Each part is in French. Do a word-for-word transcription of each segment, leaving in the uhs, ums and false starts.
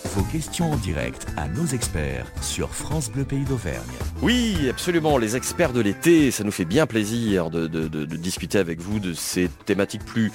Vos questions en direct à nos experts sur France Bleu Pays d'Auvergne. Oui, absolument, les experts de l'été, ça nous fait bien plaisir de, de, de, de discuter avec vous de ces thématiques plus...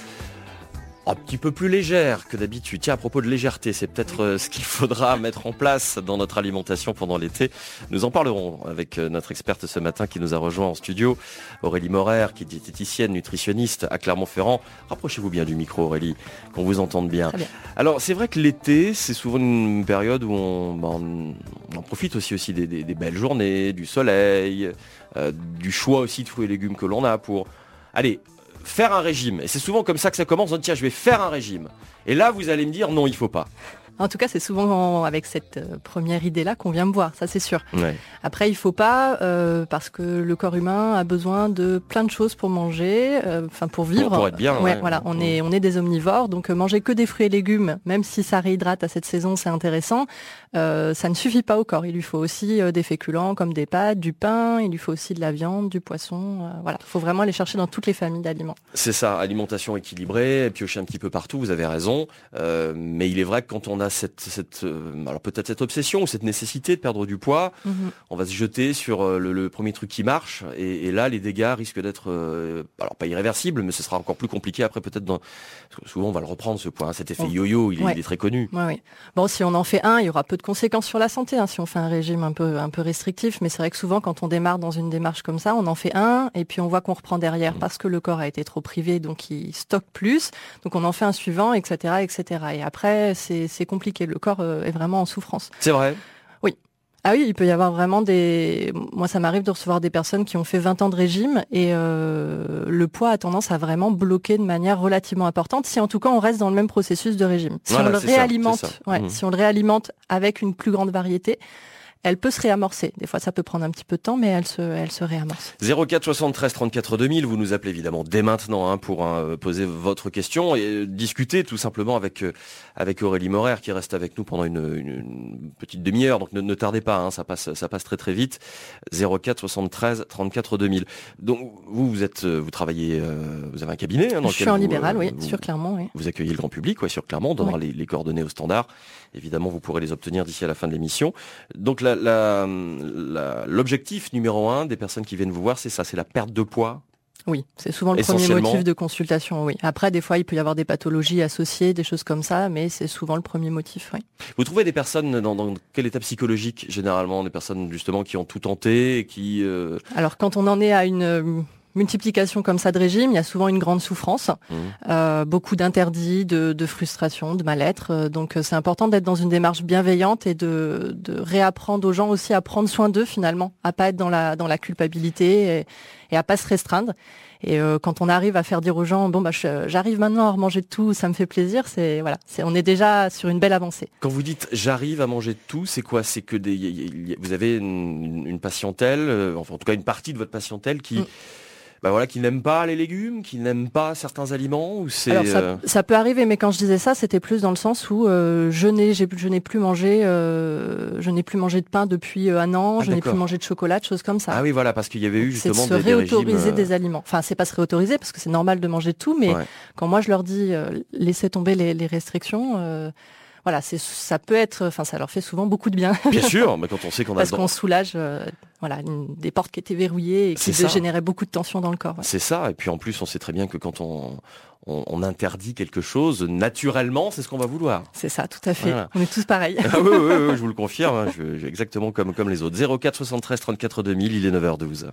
un petit peu plus légère que d'habitude. Tiens, à propos de légèreté, c'est peut-être euh, ce qu'il faudra mettre en place dans notre alimentation pendant l'été. Nous en parlerons avec euh, notre experte ce matin qui nous a rejoint en studio, Aurélie Morer, qui est diététicienne, nutritionniste à Clermont-Ferrand. Rapprochez-vous bien du micro, Aurélie, qu'on vous entende bien. bien. Alors, c'est vrai que l'été, c'est souvent une période où on, bah, on, on en profite aussi, aussi des, des, des belles journées, du soleil, euh, du choix aussi de fruits et légumes que l'on a pour... Allez, faire un régime. Et c'est souvent comme ça que ça commence. On dit, tiens, je vais faire un régime. Et là, vous allez me dire, non, il faut pas. En tout cas, c'est souvent avec cette euh, première idée-là qu'on vient me voir, ça c'est sûr. Ouais. Après, il faut pas, euh, parce que le corps humain a besoin de plein de choses pour manger, enfin euh, pour vivre. Pour, pour être bien. Ouais, ouais. voilà, on est on est des omnivores, donc euh, manger que des fruits et légumes, même si ça réhydrate à cette saison, c'est intéressant. Euh, ça ne suffit pas au corps. Il lui faut aussi euh, des féculents comme des pâtes, du pain. Il lui faut aussi de la viande, du poisson. Euh, voilà, il faut vraiment aller chercher dans toutes les familles d'aliments. C'est ça, alimentation équilibrée, piocher un petit peu partout. Vous avez raison, euh, mais il est vrai que quand on a cette, cette euh, alors peut-être cette obsession ou cette nécessité de perdre du poids, mm-hmm. on va se jeter sur euh, le, le premier truc qui marche, et, et là les dégâts risquent d'être, euh, alors pas irréversibles, mais ce sera encore plus compliqué après peut-être. Dans... Parce que souvent on va le reprendre ce poids, hein, cet effet oh. yo-yo, il, ouais. il est très connu. Ouais, ouais. Bon, si on en fait un, il y aura peu de conséquences sur la santé, hein, si on fait un régime un peu un peu restrictif, mais c'est vrai que souvent quand on démarre dans une démarche comme ça, on en fait un et puis on voit qu'on reprend derrière mmh. parce que le corps a été trop privé, donc il stocke plus, donc on en fait un suivant, et cetera, et cetera. Et après c'est c'est compliqué, le corps est vraiment en souffrance. C'est vrai. Oui. Ah oui, il peut y avoir vraiment des... Moi, ça m'arrive de recevoir des personnes qui ont fait vingt ans de régime et euh, le poids a tendance à vraiment bloquer de manière relativement importante, si en tout cas on reste dans le même processus de régime. Si voilà, on le réalimente, ça, ça. Ouais, mmh. si on le réalimente avec une plus grande variété, elle peut se réamorcer. Des fois, ça peut prendre un petit peu de temps, mais elle se, elle se réamorce. zéro quatre soixante-treize trente-quatre deux mille, vous nous appelez évidemment dès maintenant hein, pour hein, poser votre question et euh, discuter tout simplement avec euh, avec Aurélie Morer qui reste avec nous pendant une, une, une petite demi-heure. Donc ne, ne tardez pas, hein, ça passe ça passe très très vite. zéro quatre soixante-treize trente-quatre deux mille. Donc vous vous êtes vous travaillez euh, vous avez un cabinet hein, dans Je lequel suis en vous, libéral, euh, oui, vous, sur Clermont, oui. Vous accueillez le grand public, ouais, sur Clermont, on donnera oui. les, les coordonnées au standard. Évidemment, vous pourrez les obtenir d'ici à la fin de l'émission. Donc la, la, la, l'objectif numéro un des personnes qui viennent vous voir, c'est ça, c'est la perte de poids. Oui, c'est souvent le premier motif de consultation, oui. Après, des fois, il peut y avoir des pathologies associées, des choses comme ça, mais c'est souvent le premier motif, oui. Vous trouvez des personnes dans, dans quel état psychologique, généralement, des personnes justement qui ont tout tenté et qui... Euh... Alors, quand on en est à une... multiplication comme ça de régime, il y a souvent une grande souffrance, mmh. euh, beaucoup d'interdits, de, de frustration, de mal-être. Donc c'est important d'être dans une démarche bienveillante et de, de réapprendre aux gens aussi à prendre soin d'eux finalement, à pas être dans la dans la culpabilité et, et à pas se restreindre. Et euh, quand on arrive à faire dire aux gens, bon bah je, j'arrive maintenant à manger de tout, ça me fait plaisir, c'est voilà, c'est on est déjà sur une belle avancée. Quand vous dites j'arrive à manger de tout, c'est quoi? C'est que des, y, y, vous avez une, une patientèle, euh, enfin en tout cas une partie de votre patientèle qui mmh. Bah voilà, qui n'aiment pas les légumes, qui n'aiment pas certains aliments ou c'est Alors ça, euh... ça peut arriver, mais quand je disais ça, c'était plus dans le sens où euh, je n'ai, j'ai, je n'ai plus mangé, euh, je n'ai plus mangé de pain depuis un an, ah, je d'accord. n'ai plus mangé de chocolat, de choses comme ça. Ah oui, voilà, parce qu'il y avait eu justement c'est de se des, réautoriser des, régimes, euh... des aliments. Enfin, c'est pas se réautoriser parce que c'est normal de manger de tout, mais ouais. quand moi je leur dis euh, laissez tomber les, les restrictions. Euh, Voilà, c'est, ça peut être, enfin, ça leur fait souvent beaucoup de bien. Bien sûr, mais quand on sait qu'on a parce qu'on soulage, euh, voilà, une, des portes qui étaient verrouillées et qui généraient beaucoup de tension dans le corps. Ouais. C'est ça, et puis en plus, on sait très bien que quand on, on, on interdit quelque chose, naturellement, c'est ce qu'on va vouloir. C'est ça, tout à fait. Voilà. On est tous pareils. Ah oui, oui, oui, je vous le confirme, hein, je, je, exactement comme comme les autres. zéro quatre soixante-treize trente-quatre deux mille, il est neuf heures douze.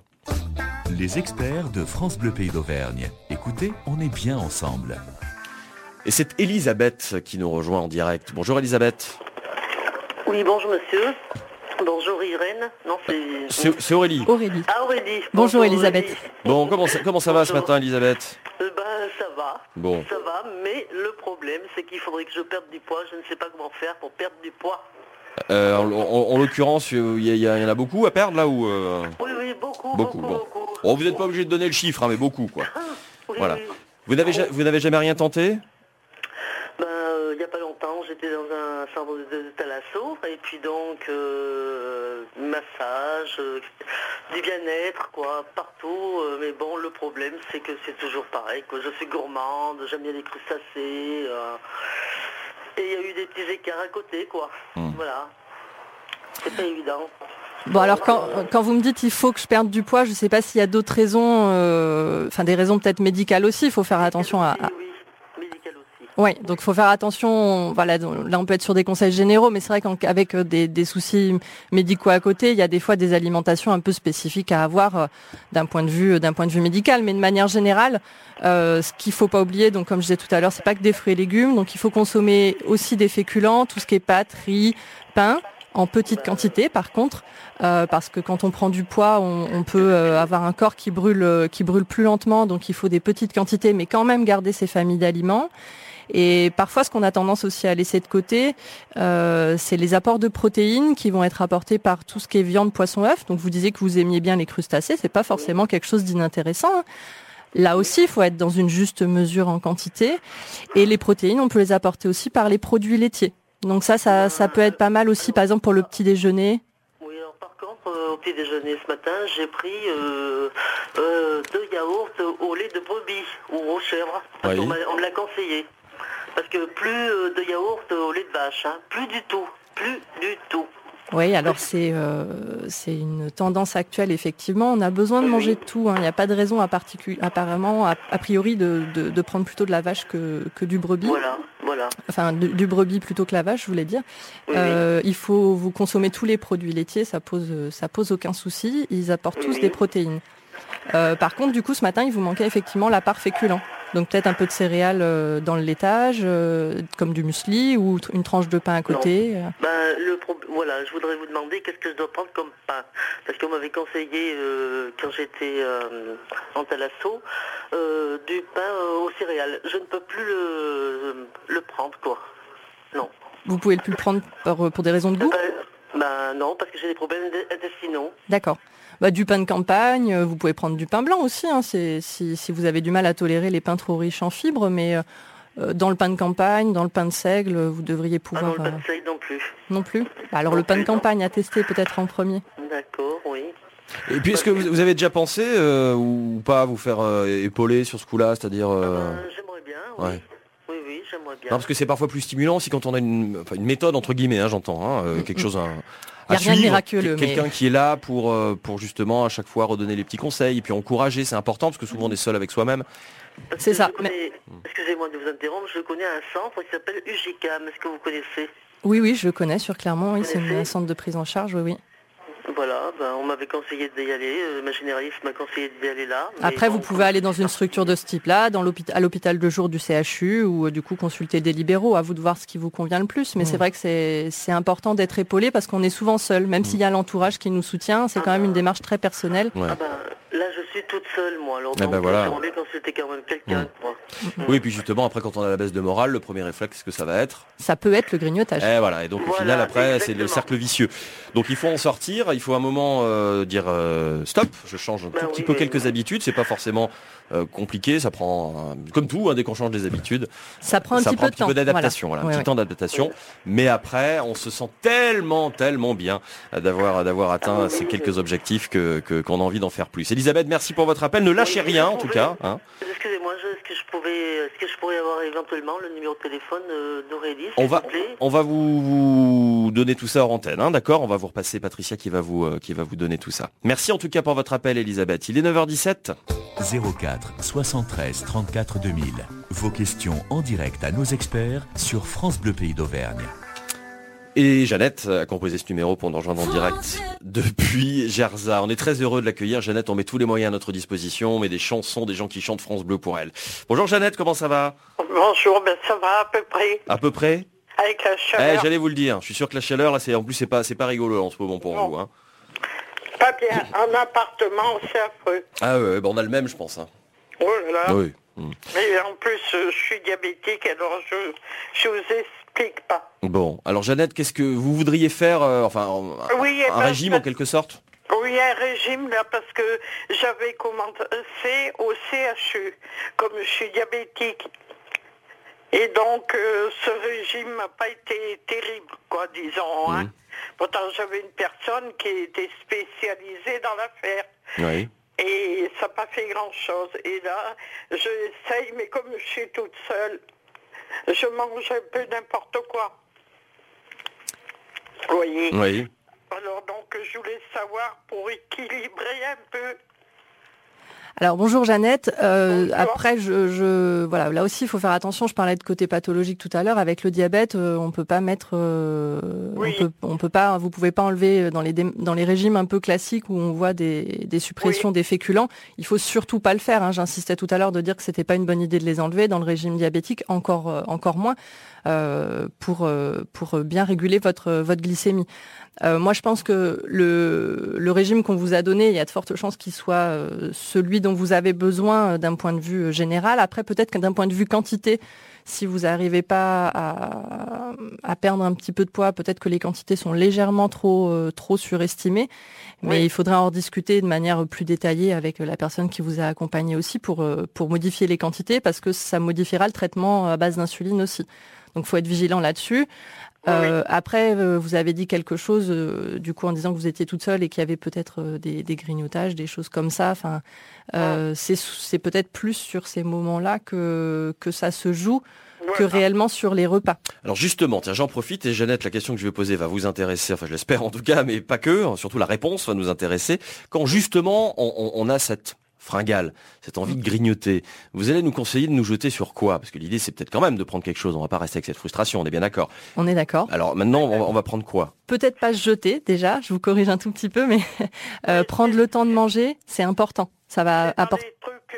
Les experts de France Bleu Pays d'Auvergne. Écoutez, on est bien ensemble. Et c'est Elisabeth qui nous rejoint en direct. Bonjour Elisabeth. Oui, bonjour monsieur. Bonjour Irène. Non, c'est... C'est, c'est Aurélie. Aurélie. Ah, Aurélie. Bonjour, bonjour Elisabeth. Aurélie. Bon, comment ça, comment ça va ce matin Elisabeth? euh, Ben, ça va. Bon. Ça va, mais le problème, c'est qu'il faudrait que je perde du poids. Je ne sais pas comment faire pour perdre du poids. Euh, en, en, en l'occurrence, il y, y, y en a beaucoup à perdre là ou euh... Oui, oui, beaucoup, beaucoup, beaucoup, bon. beaucoup. Bon, vous n'êtes pas obligé de donner le chiffre, hein, mais beaucoup, quoi. oui, voilà. Oui. Vous n'avez, ja- vous n'avez jamais rien tenté? Ben, il euh, n'y a pas longtemps, j'étais dans un centre de, de, de thalasso, et puis donc, euh, massage, euh, du bien-être, quoi, partout. Euh, mais bon, le problème, c'est que c'est toujours pareil, quoi. Je suis gourmande, j'aime bien les crustacés. Euh, Et il y a eu des petits écarts à côté, quoi. Mmh. Voilà. C'est pas évident. Bon, alors quand, quand vous me dites il faut que je perde du poids, je ne sais pas s'il y a d'autres raisons, euh, enfin des raisons peut-être médicales aussi, il faut faire attention à... à... Oui, médicales aussi. Oui, donc il faut faire attention, voilà, là on peut être sur des conseils généraux, mais c'est vrai qu'avec des, des soucis médicaux à côté, il y a des fois des alimentations un peu spécifiques à avoir euh, d'un point de vue d'un point de vue médical, mais de manière générale, euh, ce qu'il faut pas oublier, donc comme je disais tout à l'heure, c'est pas que des fruits et légumes, donc il faut consommer aussi des féculents, tout ce qui est pâtes, riz, pain, en petite quantité par contre, euh, parce que quand on prend du poids, on, on peut euh, avoir un corps qui brûle, euh, qui brûle plus lentement, donc il faut des petites quantités, mais quand même garder ses familles d'aliments. Et parfois, ce qu'on a tendance aussi à laisser de côté, euh, c'est les apports de protéines qui vont être apportés par tout ce qui est viande, poisson, œuf. Donc vous disiez que vous aimiez bien les crustacés, c'est pas forcément quelque chose d'inintéressant, hein. Là aussi, il faut être dans une juste mesure en quantité. Et les protéines, on peut les apporter aussi par les produits laitiers. Donc ça, ça, ça peut être pas mal aussi, par exemple, pour le petit déjeuner. Oui, alors par contre, euh, au petit déjeuner ce matin, j'ai pris euh, euh, deux yaourts au lait de brebis ou aux chèvres. Parce Oui. qu'on m'a- on me l'a conseillé. Parce que plus euh, de yaourts au lait de vache, hein, plus du tout, plus du tout. Oui, alors c'est euh, c'est une tendance actuelle, effectivement. On a besoin de manger de tout, hein. Il n'y a pas de raison à particu- apparemment, a, a priori, de, de, de prendre plutôt de la vache que, que du brebis. Voilà, voilà. Enfin, du, du brebis plutôt que la vache, je voulais dire. Oui, Euh, il faut vous consommer tous les produits laitiers, ça pose ça pose aucun souci. Ils apportent tous Oui. des protéines. Euh, par contre, du coup, ce matin, il vous manquait effectivement la part féculent. Donc peut-être un peu de céréales euh, dans le laitage, euh, comme du muesli ou tr- une tranche de pain à côté. euh. Ben, le pro- voilà, je voudrais vous demander qu'est-ce que je dois prendre comme pain. Parce qu'on m'avait conseillé, euh, quand j'étais euh, en thalasso, euh, du pain euh, aux céréales. Je ne peux plus le, le prendre, quoi. Non. Vous pouvez plus le prendre pour, pour des raisons de goût. Ben, ben non, parce que j'ai des problèmes intestinaux. D'accord. Bah, du pain de campagne, euh, vous pouvez prendre du pain blanc aussi, hein, c'est, si, si vous avez du mal à tolérer les pains trop riches en fibres, mais euh, dans le pain de campagne, dans le pain de seigle, vous devriez Ah pouvoir... non, le pain euh, de seigle non plus. non plus. Bah, alors Non le pain de plus, non. campagne à tester peut-être en premier. D'accord, oui. Et puis est-ce que vous, vous avez déjà pensé euh, ou pas vous faire euh, épauler sur ce coup-là, c'est-à-dire Ah euh, ben, j'aimerais bien, oui. ouais. Oui, oui, j'aimerais bien. non, parce que c'est parfois plus stimulant aussi quand on a une, enfin, une méthode entre guillemets, hein, j'entends, hein, euh, quelque chose à, Y a à rien de suivre, miraculeux, Quel- quelqu'un mais- qui est là pour euh, pour justement à chaque fois redonner les petits conseils et puis encourager, c'est important parce que souvent on est seul avec soi-même. Parce C'est que ça, je connais- Excusez-moi de vous interrompre, je connais un centre qui s'appelle U J C A M. Est-ce que vous connaissez? Oui, oui, je le connais sur Clermont, oui, c'est connaissez un centre de prise en charge, oui, oui. Voilà, ben, on m'avait conseillé d'y aller, euh, ma généraliste m'a conseillé d'y aller là. mais Après, vous donc, pouvez aller dans une structure de ce type-là, dans l'hôpital, à l'hôpital de jour du C H U, ou euh, du coup consulter des libéraux, à vous de voir ce qui vous convient le plus. Mais c'est vrai que c'est c'est important d'être épaulé parce qu'on est souvent seul, même s'il y a l'entourage qui nous soutient, c'est quand même une démarche très personnelle. Ouais. Ah ben, là, je suis toute seule, moi, alors Eh donc ben voilà. j'aimerais bien consulter quand même quelqu'un, Mm. quoi. Oui, et puis justement après quand on a la baisse de morale, le premier réflexe, qu'est-ce que ça va être? Ça peut être le grignotage. Et voilà, et donc au Voilà, final après c'est le exactement. cercle vicieux. Donc il faut en sortir, il faut un moment euh, dire euh, stop, je change un Ben tout petit oui, peu oui, quelques oui. habitudes, c'est pas forcément euh, compliqué, ça prend euh, comme tout, hein, dès qu'on change des habitudes, Ça prend un ça petit prend peu de temps. d'adaptation, voilà, Ouais, un petit ouais. temps d'adaptation. Mais après, on se sent tellement, tellement bien euh, d'avoir d'avoir atteint Ah oui, ces oui, quelques oui. objectifs que que- qu'on a envie d'en faire plus. Elisabeth, merci pour votre appel. Ne lâchez Oui, rien je en tout pouvais- cas. Hein. Excusez-moi, je- est-ce que je pouvais, est-ce que je pourrais avoir éventuellement le numéro de téléphone euh, d'Aurélie, s'il On va, vous plaît? on va vous, vous donner tout ça hors antenne, hein, d'accord? On va vous repasser Patricia qui va vous, euh, qui va vous donner tout ça. Merci en tout cas pour votre appel, Elisabeth. Il est neuf heures dix-sept. zéro quatre soixante-treize trente-quatre deux mille. Vos questions en direct à nos experts sur France Bleu Pays d'Auvergne. Et Jeannette a composé ce numéro pour nous rejoindre en direct depuis Gerza. On est très heureux de l'accueillir. Jeannette, on met tous les moyens à notre disposition. On met des chansons, des gens qui chantent France Bleu pour elle. Bonjour Jeannette, comment ça va? Bonjour, ben ça va à peu près, À peu près? avec la Eh, chaleur. j'allais vous le dire. Je suis sûr que la chaleur, là, c'est, en plus, c'est pas, c'est pas rigolo en ce moment pour Non. vous, hein. Pas bien, en appartement, c'est affreux. Ah ouais, bah, on a le même, je pense, hein. Oh là là. Oui. Mm. Mais en plus, euh, je suis diabétique, alors je je vous explique pas. Bon, alors Jeannette, qu'est-ce que vous voudriez faire, euh, enfin, un, Oui, un eh ben, régime ça- en quelque sorte? Oui, un régime, là, parce que j'avais commencé au C H U, comme je suis diabétique. Et donc, euh, ce régime n'a pas été terrible, quoi, disons. Hein. Mhm. Pourtant, j'avais une personne qui était spécialisée dans l'affaire. Oui. Et ça n'a pas fait grand-chose. Et là, j'essaye, mais comme je suis toute seule, je mange un peu n'importe quoi. Vous voyez. Oui. Alors donc je voulais savoir pour équilibrer un peu. Alors bonjour Jeannette. Euh, après, je, je voilà, là aussi il faut faire attention. Je parlais de côté pathologique tout à l'heure. Avec le diabète, euh, on peut pas mettre, euh, oui. on peut, on peut pas, vous pouvez pas enlever dans les dans les régimes un peu classiques où on voit des, des suppressions oui. des féculents. Il faut surtout pas le faire. Hein. J'insistais tout à l'heure de dire que c'était pas une bonne idée de les enlever dans le régime diabétique, encore euh, encore moins euh, pour euh, pour bien réguler votre votre glycémie. Euh, moi, je pense que le, le régime qu'on vous a donné, il y a de fortes chances qu'il soit euh, celui dont vous avez besoin d'un point de vue général. Après, peut-être que d'un point de vue quantité, si vous n'arrivez pas à, à perdre un petit peu de poids, peut-être que les quantités sont légèrement trop, euh, trop surestimées. Mais oui. il faudra en discuter de manière plus détaillée avec la personne qui vous a accompagné aussi pour, euh, pour modifier les quantités, parce que ça modifiera le traitement à base d'insuline aussi. Donc, il faut être vigilant là-dessus. Euh, oui. Après, euh, vous avez dit quelque chose, euh, du coup, en disant que vous étiez toute seule et qu'il y avait peut-être euh, des, des grignotages, des choses comme ça. Enfin, euh, ah. c'est, c'est peut-être plus sur ces moments-là que que ça se joue ouais. que réellement sur les repas. Alors justement, tiens, j'en profite et Jeannette, la question que je vais poser va vous intéresser. Enfin, je l'espère en tout cas, mais pas que. Surtout la réponse va nous intéresser. Quand justement, on, on, on a cette fringale, cette envie de grignoter, vous allez nous conseiller de nous jeter sur quoi? Parce que l'idée, c'est peut-être quand même de prendre quelque chose. On va pas rester avec cette frustration, on est bien d'accord? On est d'accord. Alors maintenant, on va, on va prendre quoi? Peut-être pas se jeter, déjà, je vous corrige un tout petit peu, mais euh, prendre le temps de manger, c'est important. Ça va apporter...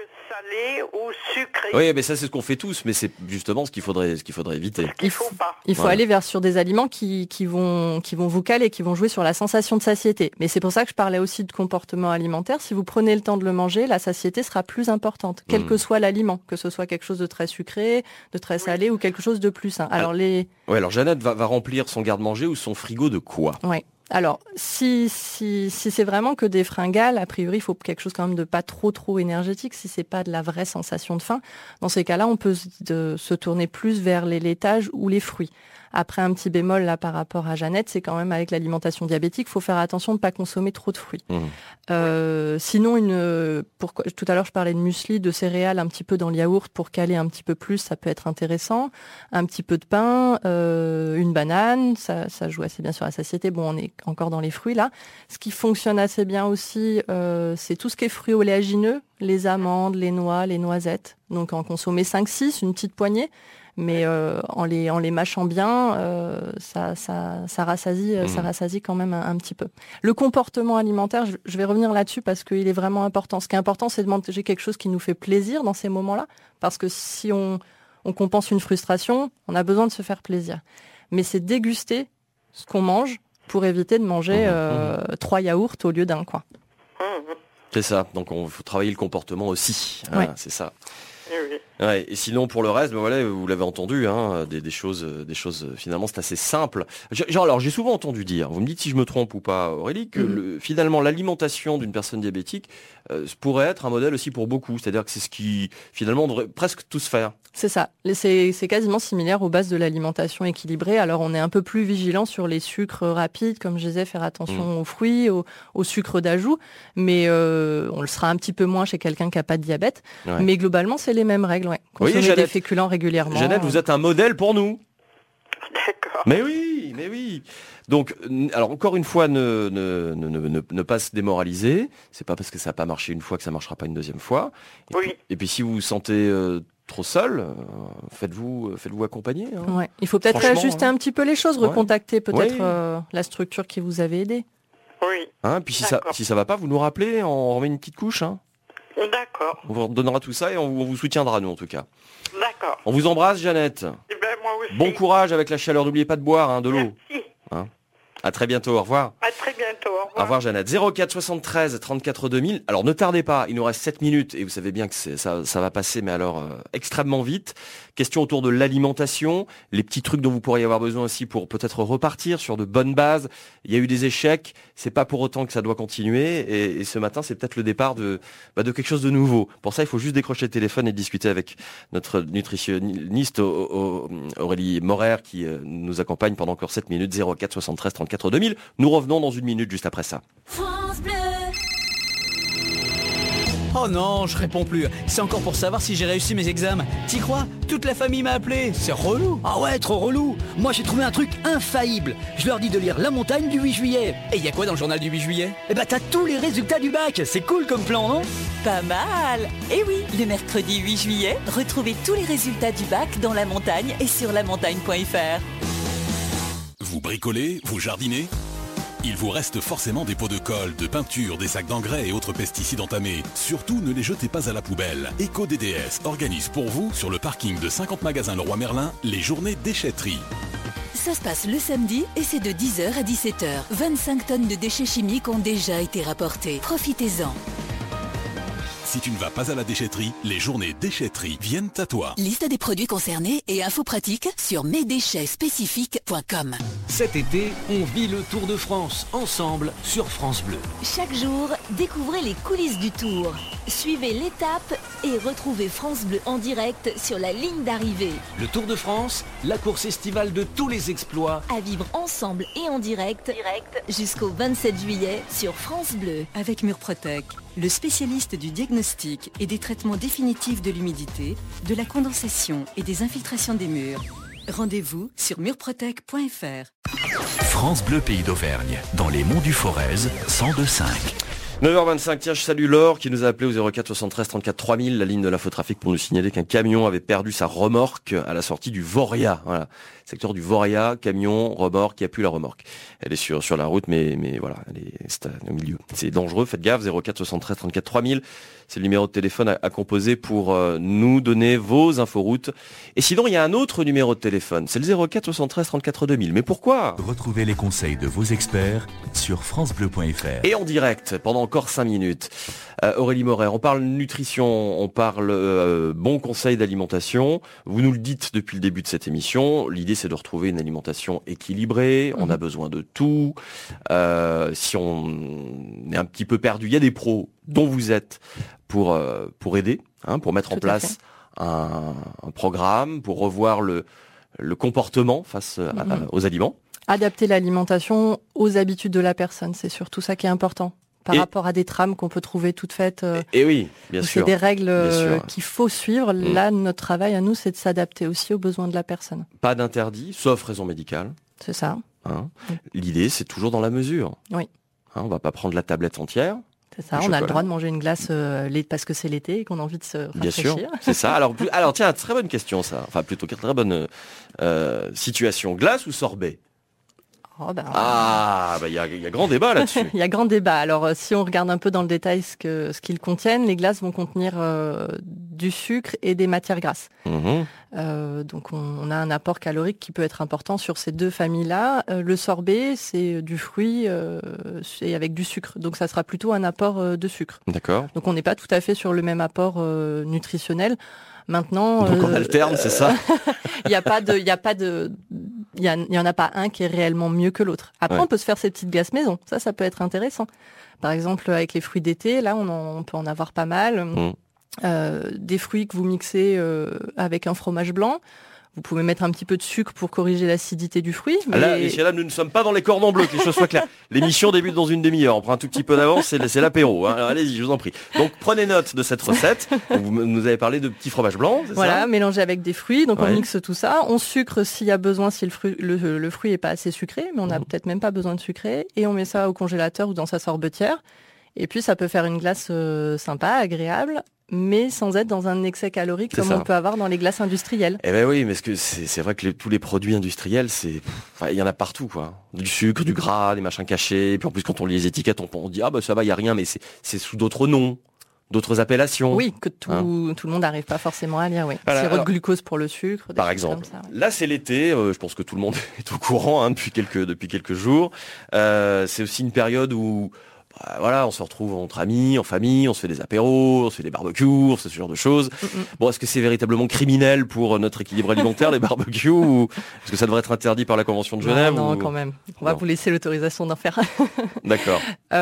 salé ou sucré. Oui, mais ça c'est ce qu'on fait tous, mais c'est justement ce qu'il faudrait, ce qu'il faudrait éviter. Il faut pas. Il faut voilà. aller vers sur des aliments qui, qui vont, qui vont vous caler, qui vont jouer sur la sensation de satiété. Mais c'est pour ça que je parlais aussi de comportement alimentaire. Si vous prenez le temps de le manger, la satiété sera plus importante, quel mmh. que soit l'aliment, que ce soit quelque chose de très sucré, de très salé oui. ou quelque chose de plus sain. Alors, alors les. Ouais, alors Jeannette va, va remplir son garde-manger ou son frigo de quoi? Ouais. Alors, si, si, si c'est vraiment que des fringales, a priori, il faut quelque chose quand même de pas trop, trop énergétique. Si c'est pas de la vraie sensation de faim, dans ces cas-là, on peut de, se tourner plus vers les laitages ou les fruits. Après, un petit bémol là par rapport à Jeannette, c'est quand même avec l'alimentation diabétique, il faut faire attention de ne pas consommer trop de fruits. Mmh. Euh, sinon, une, pourquoi, tout à l'heure, je parlais de muesli, de céréales un petit peu dans le yaourt pour caler un petit peu plus, ça peut être intéressant. Un petit peu de pain, euh, une banane, ça, ça joue assez bien sur la satiété. Bon, on est encore dans les fruits là. Ce qui fonctionne assez bien aussi, euh, c'est tout ce qui est fruits oléagineux, les amandes, les noix, les noisettes. Donc en consommer cinq six, une petite poignée. Mais euh, en les en les mâchant bien, euh, ça ça ça rassasie mmh. ça rassasie quand même un, un petit peu. Le comportement alimentaire, je, je vais revenir là-dessus parce qu'il est vraiment important. Ce qui est important, c'est de manger quelque chose qui nous fait plaisir dans ces moments-là, parce que si on on compense une frustration, on a besoin de se faire plaisir. Mais c'est déguster ce qu'on mange pour éviter de manger mmh. euh, mmh. trois yaourts au lieu d'un, quoi. C'est ça. Donc on faut travailler le comportement aussi. Hein, ouais. C'est ça. Ouais, et sinon pour le reste, ben voilà, vous l'avez entendu, hein, des, des choses, des choses finalement c'est assez simple. Genre, alors j'ai souvent entendu dire, vous me dites si je me trompe ou pas, Aurélie, que mmh. le, finalement l'alimentation d'une personne diabétique euh, pourrait être un modèle aussi pour beaucoup, c'est-à-dire que c'est ce qui finalement on devrait presque tous faire. C'est ça, c'est, c'est quasiment similaire aux bases de l'alimentation équilibrée. Alors on est un peu plus vigilant sur les sucres rapides, comme je disais, faire attention mmh. aux fruits, aux, aux sucres d'ajout, mais euh, on le sera un petit peu moins chez quelqu'un qui n'a pas de diabète. Ouais. Mais globalement c'est les mêmes règles. Ouais. Consommer oui, des féculents régulièrement. Jeannette, vous êtes un modèle pour nous. D'accord. Mais oui, mais oui. Donc, alors encore une fois, ne, ne, ne, ne, ne pas se démoraliser. C'est pas parce que ça n'a pas marché une fois que ça marchera pas une deuxième fois. Et, oui. puis, et puis si vous vous sentez euh, trop seul, euh, faites-vous, faites-vous accompagner. Hein. Ouais. Il faut peut-être réajuster hein. un petit peu les choses, recontacter peut-être oui. euh, la structure qui vous avait aidé. Oui. Hein, puis si ça, si ça va pas, vous nous rappelez, on remet une petite couche. Hein. D'accord. On vous donnera tout ça et on vous, on vous soutiendra, nous, en tout cas. D'accord. On vous embrasse, Jeannette. Eh ben, moi aussi. Bon courage avec la chaleur. N'oubliez pas de boire hein, de l'eau. Merci. Hein. À très bientôt. Au revoir. À très bientôt. Au revoir. Au revoir, Jeannette. zéro quatre soixante-treize trente-quatre deux mille. Alors, ne tardez pas. Il nous reste sept minutes et vous savez bien que c'est, ça, ça va passer, mais alors euh, extrêmement vite. Question autour de l'alimentation, les petits trucs dont vous pourriez avoir besoin aussi pour peut-être repartir sur de bonnes bases. Il y a eu des échecs. C'est pas pour autant que ça doit continuer. Et, et ce matin, c'est peut-être le départ de, bah, de quelque chose de nouveau. Pour ça, il faut juste décrocher le téléphone et discuter avec notre nutritionniste Aurélie Morer qui euh, nous accompagne pendant encore sept minutes. zéro quatre soixante-treize trente-quatre deux mille. Nous revenons dans une minute juste après ça. France Bleu. Oh non, je réponds plus. C'est encore pour savoir si j'ai réussi mes examens. T'y crois? Toute la famille m'a appelé. C'est relou. Ah ouais, trop relou. Moi j'ai trouvé un truc infaillible. Je leur dis de lire La Montagne du huit juillet. Et y a quoi dans le journal du huit juillet? Eh bah t'as tous les résultats du bac. C'est cool comme plan, non? Pas mal. Et oui, le mercredi huit juillet, retrouvez tous les résultats du bac dans La Montagne et sur la montagne point f r. Vous bricolez, vous jardinez ? Il vous reste forcément des pots de colle, de peinture, des sacs d'engrais et autres pesticides entamés. Surtout, ne les jetez pas à la poubelle. EcoD D S organise pour vous, sur le parking de cinquante magasins Leroy Merlin, les journées déchetterie. Ça se passe le samedi et c'est de dix heures à dix-sept heures. vingt-cinq tonnes de déchets chimiques ont déjà été rapportées. Profitez-en. Si tu ne vas pas à la déchetterie, les journées déchetterie viennent à toi. Liste des produits concernés et infos pratiques sur mes déchets spécifiques point com. Cet été, on vit le Tour de France ensemble sur France Bleu. Chaque jour, découvrez les coulisses du Tour. Suivez l'étape et retrouvez France Bleu en direct sur la ligne d'arrivée. Le Tour de France, la course estivale de tous les exploits. À vivre ensemble et en direct, direct. jusqu'au vingt-sept juillet sur France Bleu. Avec Murprotec, le spécialiste du diagnostic et des traitements définitifs de l'humidité, de la condensation et des infiltrations des murs. Rendez-vous sur murprotec point f r. France Bleu Pays d'Auvergne, dans les monts du Forez, cent deux virgule cinq. neuf heures vingt-cinq, tiens, je salue Laure qui nous a appelé au zéro quatre soixante-treize trente-quatre trois mille, la ligne de l'infotrafic, pour nous signaler qu'un camion avait perdu sa remorque à la sortie du Voria. Voilà, secteur du Voria, camion, remorque, il n'y a plus la remorque. Elle est sur, sur la route, mais, mais voilà, elle est, c'est au milieu. C'est dangereux, faites gaffe, zéro quatre soixante-treize trente-quatre trois mille. C'est le numéro de téléphone à, à composer pour euh, nous donner vos inforoutes. Et sinon, il y a un autre numéro de téléphone, c'est le zéro quatre soixante-treize trente-quatre deux mille. Mais pourquoi? Retrouvez les conseils de vos experts sur francebleu point f r. Et en direct, pendant encore cinq minutes. Euh, Aurélie Moret, on parle nutrition, on parle euh, bons conseils d'alimentation. Vous nous le dites depuis le début de cette émission. L'idée, c'est de retrouver une alimentation équilibrée. Mmh. On a besoin de tout. Euh, si on est un petit peu perdu, il y a des pros dont vous êtes pour euh, pour aider, hein, pour mettre tout en place un, un programme, pour revoir le le comportement face mmh. à, aux aliments. Adapter l'alimentation aux habitudes de la personne, c'est surtout ça qui est important. Par et rapport à des trames qu'on peut trouver toutes faites. Euh, et oui, bien sûr. C'est des règles euh, qu'il faut suivre. Mmh. Là, notre travail à nous, c'est de s'adapter aussi aux besoins de la personne. Pas d'interdit, sauf raison médicale. C'est ça. Hein mmh. L'idée, c'est toujours dans la mesure. Oui. Hein, on va pas prendre la tablette entière. C'est ça, on chocolat. A le droit de manger une glace euh, parce que c'est l'été et qu'on a envie de se rafraîchir. Bien sûr, c'est ça. Alors, alors tiens, très bonne question ça. Enfin, plutôt très bonne euh, situation. Glace ou sorbet? Oh ben, ah, bah il y a, y a grand débat là-dessus. Il y a grand débat. Alors, euh, si on regarde un peu dans le détail ce que ce qu'ils contiennent, les glaces vont contenir euh, du sucre et des matières grasses. Mmh. Euh, donc, on, on a un apport calorique qui peut être important sur ces deux familles-là. Euh, le sorbet, c'est du fruit euh, et avec du sucre. Donc, ça sera plutôt un apport euh, de sucre. D'accord. Donc, on n'est pas tout à fait sur le même apport euh, nutritionnel. Maintenant, donc on euh, alterne, c'est ça. Il n'y a pas de, il y a pas de, il y, y en a pas un qui est réellement mieux que l'autre. Après, ouais. on peut se faire ses petites glaces maison. Ça, ça peut être intéressant. Par exemple, avec les fruits d'été, là, on, en, on peut en avoir pas mal. Mmh. Euh, des fruits que vous mixez euh, avec un fromage blanc. Vous pouvez mettre un petit peu de sucre pour corriger l'acidité du fruit. Mais... Là, messieurs, dames, nous ne sommes pas dans les cordons bleus, que les choses soient claires. L'émission débute dans une demi-heure. On prend un tout petit peu d'avance, c'est, c'est l'apéro. Hein. Alors, allez-y, je vous en prie. Donc, prenez note de cette recette. Vous nous avez parlé de petits fromages blancs, c'est voilà, ça ? Mélangé avec des fruits. Donc, ouais. on mixe tout ça. On sucre s'il y a besoin, si le fruit, le, le fruit est pas assez sucré, mais on n'a mmh. peut-être même pas besoin de sucrer. Et on met ça au congélateur ou dans sa sorbetière. Et puis, ça peut faire une glace euh, sympa, agréable, mais sans être dans un excès calorique c'est comme ça. On peut avoir dans les glaces industrielles. Eh ben oui, mais que c'est, c'est vrai que les, tous les produits industriels, c'est, enfin, il y en a partout, quoi. Du sucre, du gras, des machins cachés. Et puis en plus, quand on lit les étiquettes, on, on dit ah bah ça va, il y a rien, mais c'est, c'est sous d'autres noms, d'autres appellations. Oui, que tout, hein tout le monde n'arrive pas forcément à lire. Oui. Voilà, sirop de glucose pour le sucre. Par exemple. Ça, ouais. Là, c'est l'été. Euh, je pense que tout le monde est au courant hein, depuis quelques depuis quelques jours. Euh, c'est aussi une période où voilà, on se retrouve entre amis, en famille, on se fait des apéros, on se fait des barbecues, on se fait ce genre de choses. Mm-mm. Bon, est-ce que c'est véritablement criminel pour notre équilibre alimentaire, les barbecues, ou est-ce que ça devrait être interdit par la Convention de Genève? Non, non ou... quand même. On va non. vous laisser l'autorisation d'en faire. D'accord.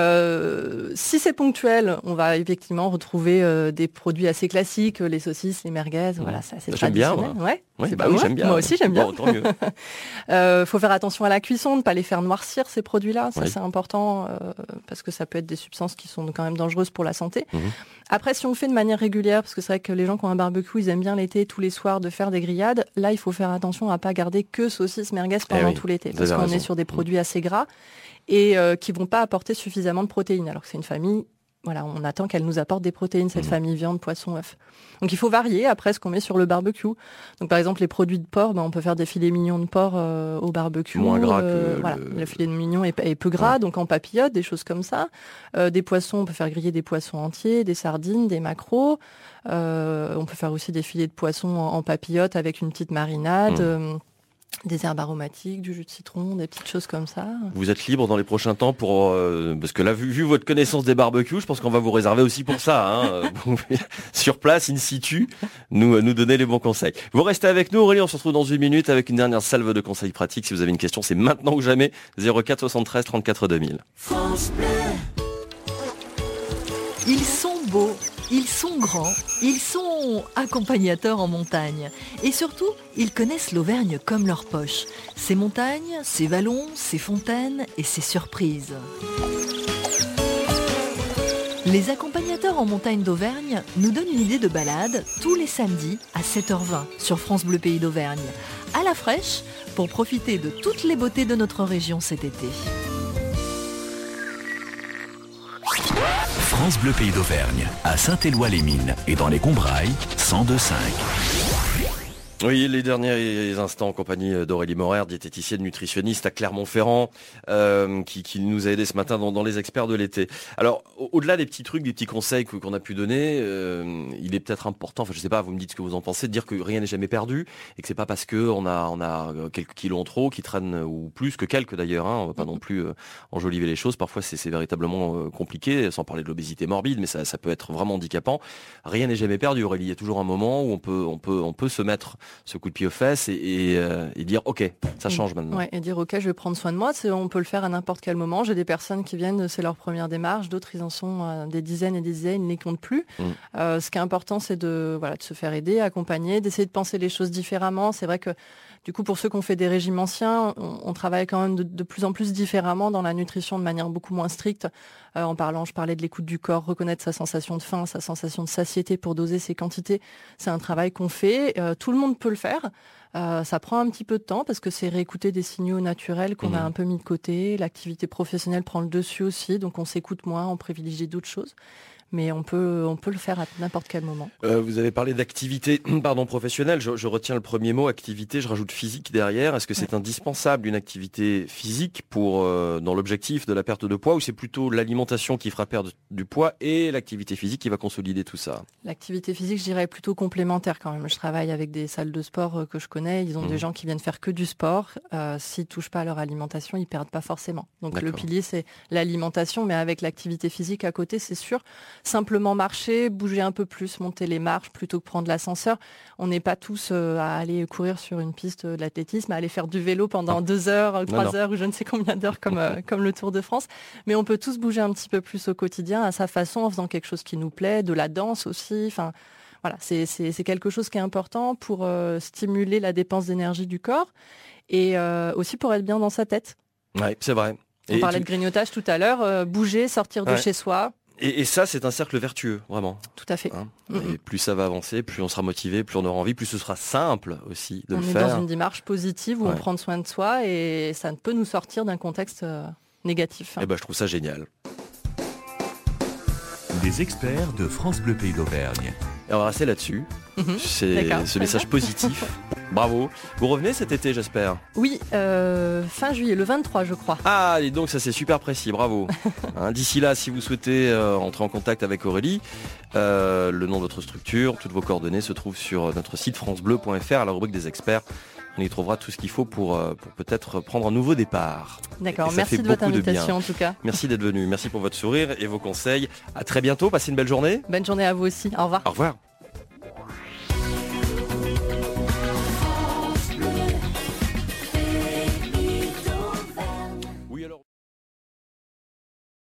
Euh, si c'est ponctuel, on va effectivement retrouver euh, des produits assez classiques, les saucisses, les merguez, mmh. voilà, ça c'est j'aime traditionnel. Bien, ouais. Ouais, c'est bah pas oui, moi. j'aime bien. Moi aussi, j'aime bien. Bon, tant mieux. euh, faut faire attention à la cuisson, ne pas les faire noircir ces produits-là, ça oui. c'est important euh, parce que ça ça peut être des substances qui sont quand même dangereuses pour la santé. Mmh. Après, si on le fait de manière régulière, parce que c'est vrai que les gens qui ont un barbecue, ils aiment bien l'été, tous les soirs, de faire des grillades. Là, il faut faire attention à pas garder que saucisses merguez pendant eh oui, tout l'été, vous parce avez qu'on raison. est sur des produits assez gras et euh, qui vont pas apporter suffisamment de protéines, alors que c'est une famille. Voilà, on attend qu'elle nous apporte des protéines, cette mmh. famille viande, poisson, œuf. Donc il faut varier après ce qu'on met sur le barbecue. Donc par exemple, les produits de porc, ben, on peut faire des filets mignons de porc euh, au barbecue. Moins gras euh, que voilà, le... le filet de mignon est, est peu gras, ouais. donc en papillote, des choses comme ça. Euh, des poissons, on peut faire griller des poissons entiers, des sardines, des maquereaux. Euh, on peut faire aussi des filets de poissons en, en papillote avec une petite marinade. Mmh. Euh, des herbes aromatiques, du jus de citron, des petites choses comme ça. Vous êtes libre dans les prochains temps pour... Euh, parce que là, vu, vu votre connaissance des barbecues, je pense qu'on va vous réserver aussi pour ça. Hein, sur place, in situ, nous, nous donner les bons conseils. Vous restez avec nous, Aurélie, on se retrouve dans une minute avec une dernière salve de conseils pratiques. Si vous avez une question, c'est maintenant ou jamais. zéro quatre soixante-treize trente-quatre deux mille. France Bleu. Ils sont beaux, ils sont grands, ils sont accompagnateurs en montagne. Et surtout, ils connaissent l'Auvergne comme leur poche. Ses montagnes, ses vallons, ses fontaines et ses surprises. Les accompagnateurs en montagne d'Auvergne nous donnent une idée de balade tous les samedis à sept heures vingt sur France Bleu Pays d'Auvergne. À la fraîche, pour profiter de toutes les beautés de notre région cet été. France Bleu Pays d'Auvergne, à Saint-Éloi-les-Mines et dans les Combrailles, cent deux virgule cinq. Oui, les derniers instants en compagnie d'Aurélie Morer, diététicienne nutritionniste à Clermont-Ferrand, euh, qui, qui nous a aidé ce matin dans, dans les experts de l'été. Alors, au- au-delà des petits trucs, des petits conseils que- qu'on a pu donner, euh, il est peut-être important, enfin je sais pas, vous me dites ce que vous en pensez, de dire que rien n'est jamais perdu et que c'est pas parce que on a, on a quelques kilos en trop qui traînent, ou plus que quelques d'ailleurs, hein, on va pas non plus euh, enjoliver les choses, parfois c'est, c'est véritablement euh, compliqué, sans parler de l'obésité morbide, mais ça, ça peut être vraiment handicapant. Rien n'est jamais perdu, Aurélie, il y a toujours un moment où on peut, on peut, on peut se mettre ce coup de pied aux fesses et, et, euh, et dire ok, ça change maintenant. Ouais, et dire ok, je vais prendre soin de moi. C'est, on peut le faire à n'importe quel moment. J'ai des personnes qui viennent, c'est leur première démarche. D'autres, ils en sont euh, des dizaines et des dizaines, ils ne les comptent plus. Mm. Euh, ce qui est important, c'est de, voilà, de se faire aider, accompagner, d'essayer de penser les choses différemment. C'est vrai que du coup, pour ceux qui ont fait des régimes anciens, on, on travaille quand même de, de plus en plus différemment dans la nutrition de manière beaucoup moins stricte. Euh, en parlant, je parlais de l'écoute du corps, reconnaître sa sensation de faim, sa sensation de satiété pour doser ses quantités. C'est un travail qu'on fait. Euh, tout le monde peut le faire. Euh, ça prend un petit peu de temps parce que c'est réécouter des signaux naturels qu'on Mmh. a un peu mis de côté. L'activité professionnelle prend le dessus aussi, donc on s'écoute moins, on privilégie d'autres choses. Mais on peut, on peut le faire à n'importe quel moment. Euh, vous avez parlé d'activité pardon, professionnelle, je, je retiens le premier mot, activité, je rajoute physique derrière. Est-ce que c'est indispensable une activité physique pour euh, dans l'objectif de la perte de poids, ou c'est plutôt l'alimentation qui fera perdre du poids et l'activité physique qui va consolider tout ça? L'activité physique, je dirais, est plutôt complémentaire quand même. Je travaille avec des salles de sport euh, que je connais. Ils ont Mmh. des gens qui viennent faire que du sport. Euh, s'ils touchent pas à leur alimentation, ils perdent pas forcément. Donc le D'accord. pilier, c'est l'alimentation, mais avec l'activité physique à côté, c'est sûr. Simplement marcher, bouger un peu plus, monter les marches plutôt que prendre l'ascenseur. On n'est pas tous euh, à aller courir sur une piste de l'athlétisme, à aller faire du vélo pendant Non. deux heures, trois non. heures ou je ne sais combien d'heures comme, euh, comme le Tour de France. Mais on peut tous bouger un petit peu plus au quotidien à sa façon, en faisant quelque chose qui nous plaît, de la danse aussi. Enfin, voilà, c'est, c'est, c'est quelque chose qui est important pour euh, stimuler la dépense d'énergie du corps et euh, aussi pour être bien dans sa tête. Ouais, c'est vrai. On Et, parlait tu- de grignotage tout à l'heure, euh, bouger, sortir de Ouais. chez soi, et, et ça, c'est un cercle vertueux, vraiment. tout à fait. Hein. Mhm. Et plus ça va avancer, plus on sera motivé, plus on aura envie, plus ce sera simple aussi de On le est faire. dans une démarche positive où Ouais. on prend soin de soi et ça ne peut nous sortir d'un contexte euh, négatif. Et ben, je trouve ça génial. Les experts de France Bleu Pays d'Auvergne. Et on va rester là-dessus. Mhm. C'est D'accord. ce message positif. Bravo. Vous revenez cet été, j'espère. Oui, euh, fin juillet, le vingt-trois, je crois. Ah, et donc ça c'est super précis, bravo. Hein, d'ici là, si vous souhaitez euh, entrer en contact avec Aurélie, euh, le nom de votre structure, toutes vos coordonnées se trouvent sur notre site francebleu point f r à la rubrique des experts. On y trouvera tout ce qu'il faut pour, euh, pour peut-être prendre un nouveau départ. D'accord, Et ça merci fait de votre beaucoup de bien. invitation en tout cas. Merci d'être venu, merci pour votre sourire et vos conseils. À très bientôt, passez une belle journée. Bonne journée à vous aussi, au revoir. Au revoir.